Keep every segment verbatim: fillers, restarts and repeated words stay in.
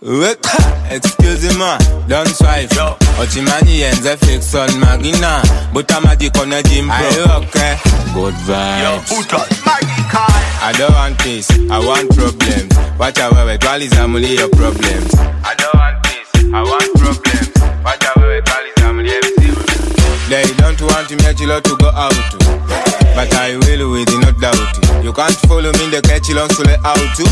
Excuse me, don't swipe. Ochimani yenze fix on Magina. Buta magic on a gym pro. Are you okay? Good vibes. I don't want peace, I want problems. Watch out where it is only your problems. I don't want peace, I want problems. Watch out where it is only your problems. They don't want me to go out, but I will with no doubt. You can't follow me in the catch long to let out too.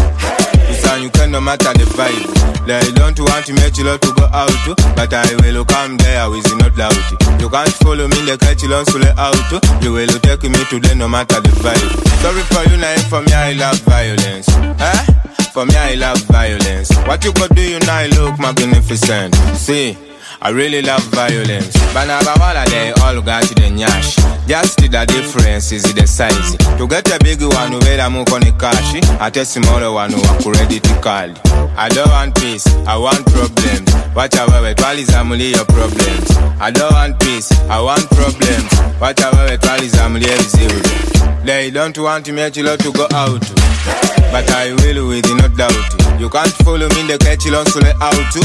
You can no matter the vibe. They don't want me to go out, but I will come there with no doubt. You can't follow me in the catch long to let out. You will take me to the no matter the vibe. Sorry for you now, for me I love violence. Eh? For me I love violence. What you could do you now look magnificent. See, I really love violence. But now they all got the nyash. Just the difference is the size. To get a big one, we better move on the cash. I tell smaller one who are ready to call. I don't want peace, I want problems. Watch out where it is only your problems. I don't want peace, I want problems. Watch out where it is only your zero. They don't want me to go out, but I will with no doubt. You can't follow me in the catch long to let out too.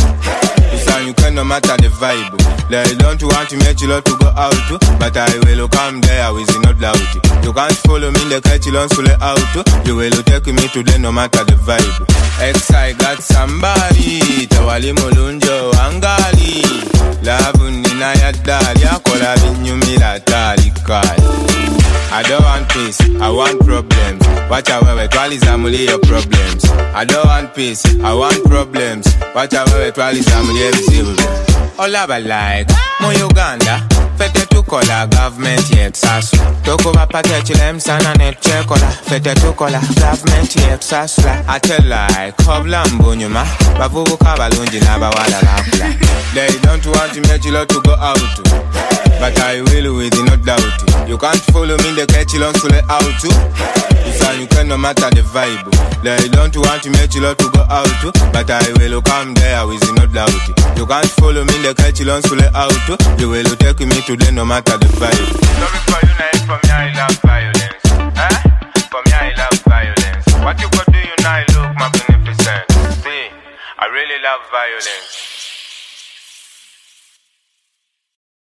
You can no matter the vibe. They don't want me to go out, but I will come there with no doubt. You can't follow me in the catch long to let out. You will take me to the no matter the vibe. Ex I got somebody. Tawali mulunjo angali. Love nina ya dali. Akola binyu milatali kali. I don't want peace, I want problems. Watch out where it is only your problems. I don't want peace, I want problems. Watch out where it is only your zero. All I like, mo Uganda. Fete tu kola, government yet sasu. Toko bapate chilem sana net chekola. Fete tu kola, government yet sasula. I tell like, kobla mbonyuma. Bavubu kabalunji na bawala lakula. They don't want me to go out, but I will with no doubt. You can't follow me in the catch long to let out too. You can no matter the vibe. They don't want me to go out, but I will come there with no doubt. You can't follow me in the catch long to let out. You will take me to the no matter the vibe. Sorry for you now, for me I love violence. Eh? For me I love violence. What you could do you now look magnificent. See, I really love violence.